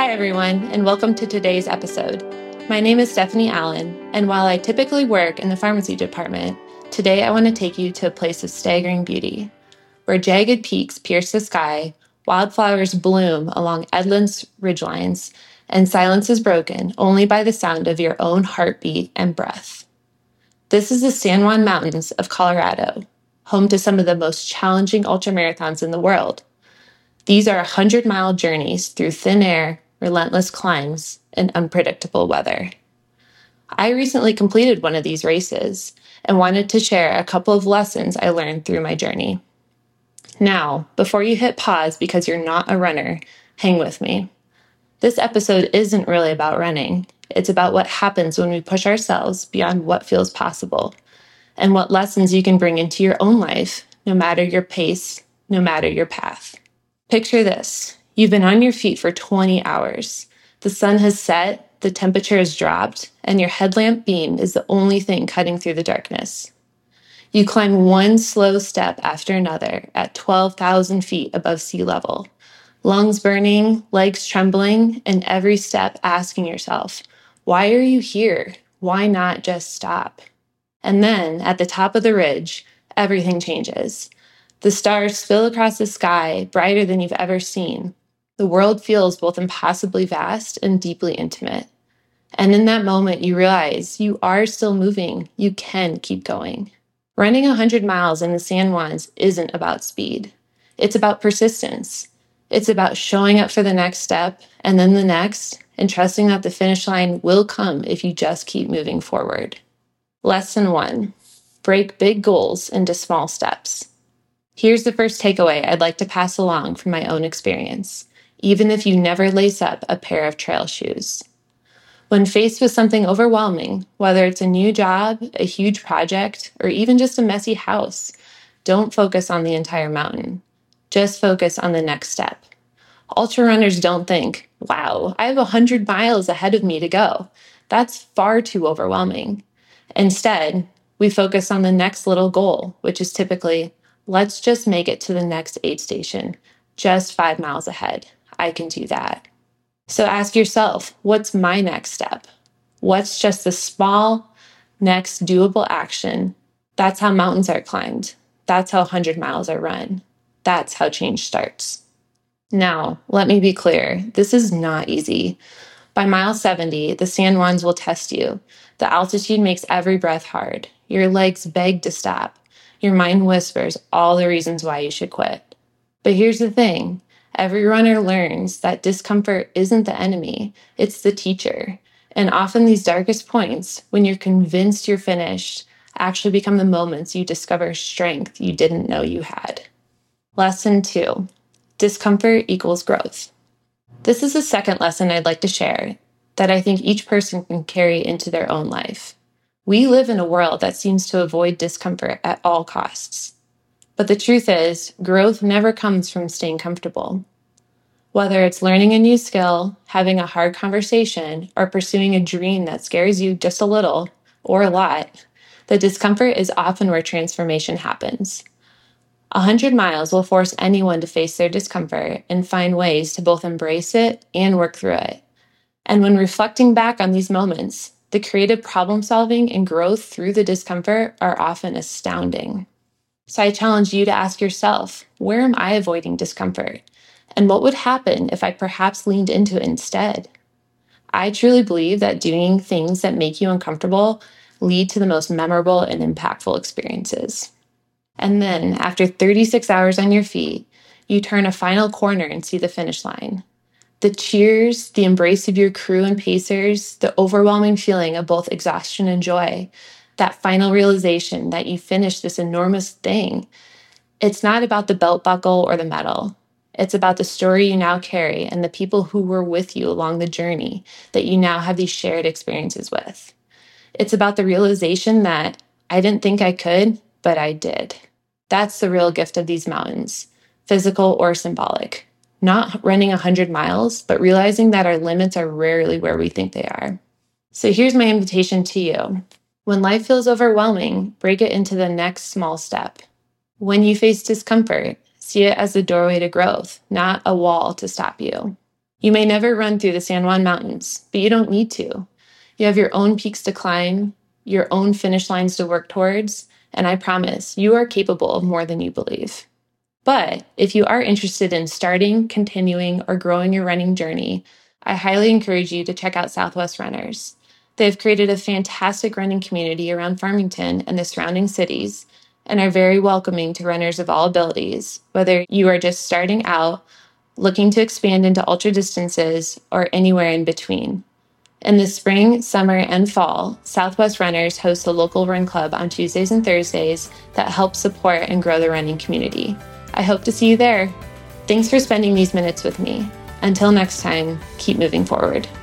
Hi, everyone, and welcome to today's episode. My name is Stephanie Allen, and while I typically work in the pharmacy department, today I want to take you to a place of staggering beauty, where jagged peaks pierce the sky, wildflowers bloom along Edlands ridgelines, and silence is broken only by the sound of your own heartbeat and breath. This is the San Juan Mountains of Colorado, home to some of the most challenging ultramarathons in the world. These are 100-mile journeys through thin air, relentless climbs, and unpredictable weather. I recently completed one of these races and wanted to share a couple of lessons I learned through my journey. Now, before you hit pause because you're not a runner, hang with me. This episode isn't really about running. It's about what happens when we push ourselves beyond what feels possible, and what lessons you can bring into your own life, no matter your pace, no matter your path. Picture this. You've been on your feet for 20 hours. The sun has set, the temperature has dropped, and your headlamp beam is the only thing cutting through the darkness. You climb one slow step after another at 12,000 feet above sea level, lungs burning, legs trembling, and every step asking yourself, why are you here? Why not just stop? And then, at the top of the ridge, everything changes. The stars spill across the sky, brighter than you've ever seen. The world feels both impossibly vast and deeply intimate. And in that moment, you realize you are still moving. You can keep going. Running 100 miles in the San Juans isn't about speed. It's about persistence. It's about showing up for the next step and then the next, and trusting that the finish line will come if you just keep moving forward. Lesson 1. Break big goals into small steps. Here's the first takeaway I'd like to pass along from my own experience, even if you never lace up a pair of trail shoes. When faced with something overwhelming, whether it's a new job, a huge project, or even just a messy house, don't focus on the entire mountain. Just focus on the next step. Ultra runners don't think, wow, I have 100 miles ahead of me to go. That's far too overwhelming. Instead, we focus on the next little goal, which is typically, let's just make it to the next aid station, just 5 miles ahead. I can do that. So ask yourself, what's my next step? What's just the small, next doable action? That's how mountains are climbed. That's how 100 miles are run. That's how change starts. Now, let me be clear. This is not easy. By mile 70, the San Juans will test you. The altitude makes every breath hard. Your legs beg to stop. Your mind whispers all the reasons why you should quit. But here's the thing. Every runner learns that discomfort isn't the enemy, it's the teacher. And often these darkest points, when you're convinced you're finished, actually become the moments you discover strength you didn't know you had. Lesson 2. Discomfort equals growth. This is the second lesson I'd like to share that I think each person can carry into their own life. We live in a world that seems to avoid discomfort at all costs. But the truth is, growth never comes from staying comfortable. Whether it's learning a new skill, having a hard conversation, or pursuing a dream that scares you just a little, or a lot, the discomfort is often where transformation happens. 100 miles will force anyone to face their discomfort and find ways to both embrace it and work through it. And when reflecting back on these moments, the creative problem solving and growth through the discomfort are often astounding. So I challenge you to ask yourself, where am I avoiding discomfort? And what would happen if I perhaps leaned into it instead? I truly believe that doing things that make you uncomfortable lead to the most memorable and impactful experiences. And then, after 36 hours on your feet, you turn a final corner and see the finish line. The cheers, the embrace of your crew and pacers, the overwhelming feeling of both exhaustion and joy, that final realization that you finished this enormous thing. It's not about the belt buckle or the medal. It's about the story you now carry and the people who were with you along the journey that you now have these shared experiences with. It's about the realization that I didn't think I could, but I did. That's the real gift of these mountains, physical or symbolic. Not running 100 miles, but realizing that our limits are rarely where we think they are. So here's my invitation to you. When life feels overwhelming, break it into the next small step. When you face discomfort, see it as the doorway to growth, not a wall to stop you. You may never run through the San Juan Mountains, but you don't need to. You have your own peaks to climb, your own finish lines to work towards, and I promise you are capable of more than you believe. But if you are interested in starting, continuing, or growing your running journey, I highly encourage you to check out Southwest Runners. They've created a fantastic running community around Farmington and the surrounding cities, and are very welcoming to runners of all abilities, whether you are just starting out, looking to expand into ultra distances, or anywhere in between. In the spring, summer, and fall, Southwest Runners hosts a local run club on Tuesdays and Thursdays that helps support and grow the running community. I hope to see you there. Thanks for spending these minutes with me. Until next time, keep moving forward.